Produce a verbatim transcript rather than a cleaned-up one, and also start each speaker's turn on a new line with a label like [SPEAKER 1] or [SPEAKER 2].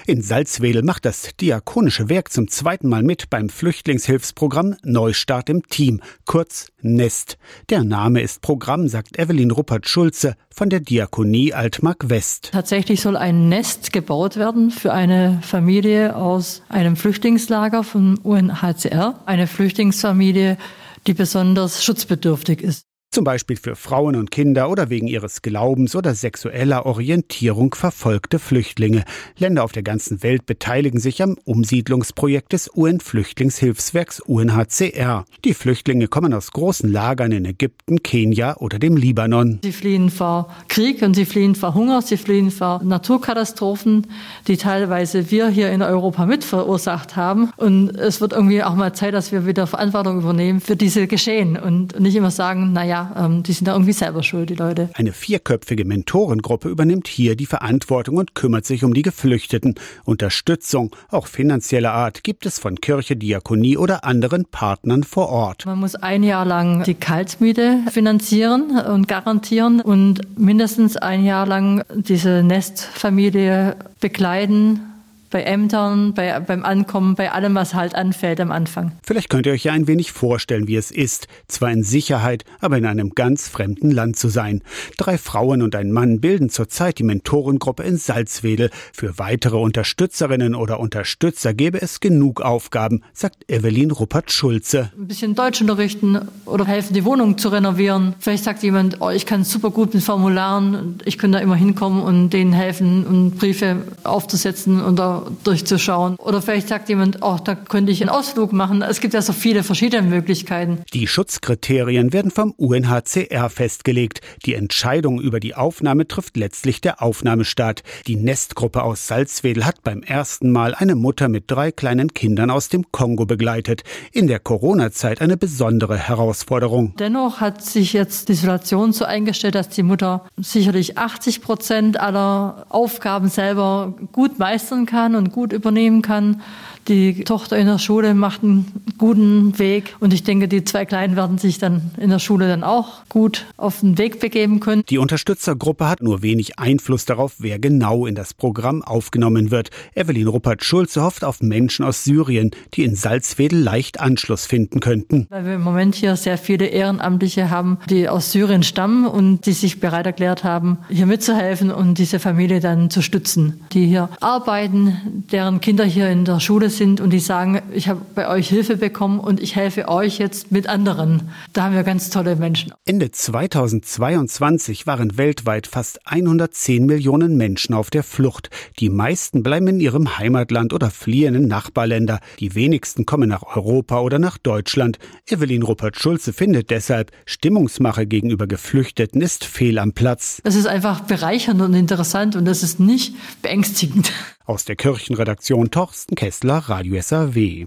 [SPEAKER 1] In Salzwedel macht das Diakonische Werk zum zweiten Mal mit beim Flüchtlingshilfsprogramm Neustart im Team, kurz Nest. Der Name ist Programm, sagt Evelyn Ruppert-Schulze von der Diakonie Altmark West.
[SPEAKER 2] Tatsächlich soll ein Nest gebaut werden für eine Familie aus einem Flüchtlingslager vom U N H C R. Eine Flüchtlingsfamilie, die besonders schutzbedürftig ist.
[SPEAKER 1] Zum Beispiel für Frauen und Kinder oder wegen ihres Glaubens oder sexueller Orientierung verfolgte Flüchtlinge. Länder auf der ganzen Welt beteiligen sich am Umsiedlungsprojekt des U N-Flüchtlingshilfswerks U N H C R. Die Flüchtlinge kommen aus großen Lagern in Ägypten, Kenia oder dem Libanon.
[SPEAKER 2] Sie fliehen vor Krieg und sie fliehen vor Hunger, sie fliehen vor Naturkatastrophen, die teilweise wir hier in Europa mit verursacht haben. Und es wird irgendwie auch mal Zeit, dass wir wieder Verantwortung übernehmen für diese Geschehen und nicht immer sagen, naja, die sind da irgendwie selber schuld, die Leute.
[SPEAKER 1] Eine vierköpfige Mentorengruppe übernimmt hier die Verantwortung und kümmert sich um die Geflüchteten. Unterstützung, auch finanzieller Art, gibt es von Kirche, Diakonie oder anderen Partnern vor Ort.
[SPEAKER 2] Man muss ein Jahr lang die Kaltmiete finanzieren und garantieren und mindestens ein Jahr lang diese Nestfamilie begleiten. Bei Ämtern, bei, beim Ankommen, bei allem, was halt anfällt am Anfang.
[SPEAKER 1] Vielleicht könnt ihr euch ja ein wenig vorstellen, wie es ist, zwar in Sicherheit, aber in einem ganz fremden Land zu sein. Drei Frauen und ein Mann bilden zurzeit die Mentorengruppe in Salzwedel. Für weitere Unterstützerinnen oder Unterstützer gäbe es genug Aufgaben, sagt Evelyn Ruppert-Schulze.
[SPEAKER 2] Ein bisschen Deutsch unterrichten oder helfen, die Wohnung zu renovieren. Vielleicht sagt jemand, oh, ich kann super gut mit Formularen, ich könnte da immer hinkommen und denen helfen und Briefe aufzusetzen und da durchzuschauen. Oder vielleicht sagt jemand, oh, da könnte ich einen Ausflug machen. Es gibt ja so viele verschiedene Möglichkeiten.
[SPEAKER 1] Die Schutzkriterien werden vom U N H C R festgelegt. Die Entscheidung über die Aufnahme trifft letztlich der Aufnahmestaat. Die Nestgruppe aus Salzwedel hat beim ersten Mal eine Mutter mit drei kleinen Kindern aus dem Kongo begleitet. In der Corona-Zeit eine besondere Herausforderung.
[SPEAKER 2] Dennoch hat sich jetzt die Situation so eingestellt, dass die Mutter sicherlich achtzig Prozent aller Aufgaben selber gut meistern kann und gut übernehmen kann. Die Tochter in der Schule macht einen guten Weg und ich denke, die zwei Kleinen werden sich dann in der Schule dann auch gut auf den Weg begeben können.
[SPEAKER 1] Die Unterstützergruppe hat nur wenig Einfluss darauf, wer genau in das Programm aufgenommen wird. Evelyn Ruppert-Schulze hofft auf Menschen aus Syrien, die in Salzwedel leicht Anschluss finden könnten.
[SPEAKER 2] Weil wir im Moment hier sehr viele Ehrenamtliche haben, die aus Syrien stammen und die sich bereit erklärt haben, hier mitzuhelfen und diese Familie dann zu stützen. Die hier arbeiten, deren Kinder hier in der Schule sind und die sagen, ich habe bei euch Hilfe bekommen und ich helfe euch jetzt mit anderen. Da haben wir ganz tolle Menschen.
[SPEAKER 1] Ende zweitausendzweiundzwanzig waren weltweit fast hundertzehn Millionen Menschen auf der Flucht. Die meisten bleiben in ihrem Heimatland oder fliehen in Nachbarländer. Die wenigsten kommen nach Europa oder nach Deutschland. Evelyn Ruppert-Schulze findet deshalb, Stimmungsmache gegenüber Geflüchteten ist fehl am Platz.
[SPEAKER 2] Es ist einfach bereichernd und interessant und es ist nicht beängstigend.
[SPEAKER 1] Aus der Kirchenredaktion Torsten Kessler, Radio S A W.